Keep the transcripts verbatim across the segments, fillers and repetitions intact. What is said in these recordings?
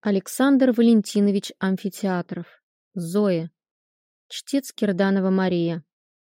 Александр Валентинович Амфитеатров. Зоя. Чтец Кирданова Мария.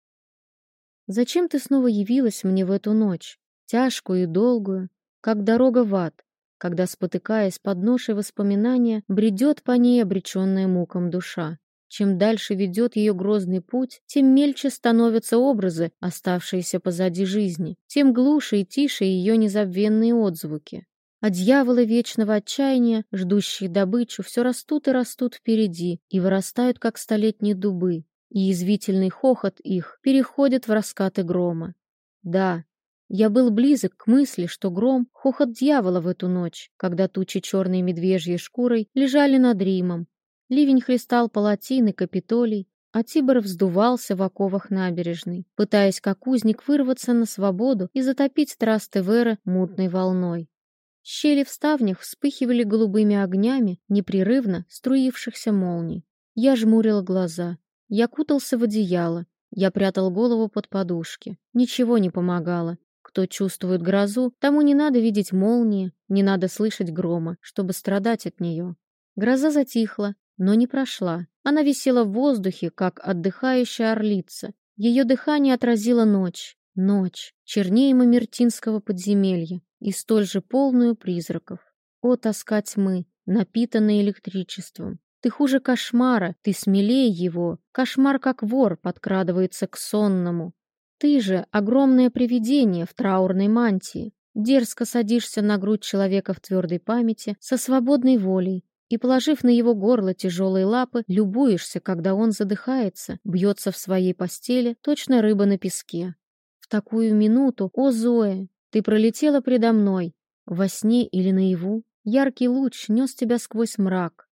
Зачем ты снова явилась мне в эту ночь, тяжкую и долгую, как дорога в ад, когда, спотыкаясь под ношей воспоминания, бредет по ней обреченная мукам душа? Чем дальше ведет ее грозный путь, тем мельче становятся образы, оставшиеся позади жизни, тем глуше и тише ее незабвенные отзвуки. А дьяволы вечного отчаяния, ждущие добычу, все растут и растут впереди и вырастают, как столетние дубы, и язвительный хохот их переходит в раскаты грома. Да, я был близок к мысли, что гром — хохот дьявола в эту ночь, когда тучи черной медвежьей шкурой лежали над Римом. Ливень хлестал палатин и Капитолий, а Тибр вздувался в оковах набережной, пытаясь как узник вырваться на свободу и затопить Трастевера мутной волной. Щели в ставнях вспыхивали голубыми огнями непрерывно струившихся молний. Я жмурила глаза, я кутался в одеяло, я прятал голову под подушки. Ничего не помогало. Кто чувствует грозу, тому не надо видеть молнии, не надо слышать грома, чтобы страдать от нее. Гроза затихла, но не прошла. Она висела в воздухе, как отдыхающая орлица. Ее дыхание отразило ночь. Ночь, чернее Мамертинского подземелья, и столь же полную призраков. О, тоска тьмы, напитанная электричеством! Ты хуже кошмара, ты смелее его. Кошмар, как вор, подкрадывается к сонному. Ты же огромное привидение в траурной мантии. Дерзко садишься на грудь человека в твердой памяти со свободной волей и, положив на его горло тяжелые лапы, любуешься, когда он задыхается, бьется в своей постели, точно рыба на песке. В такую минуту, о, Зоя, ты пролетела предо мной, во сне или наяву. Яркий луч нес тебя сквозь мрак,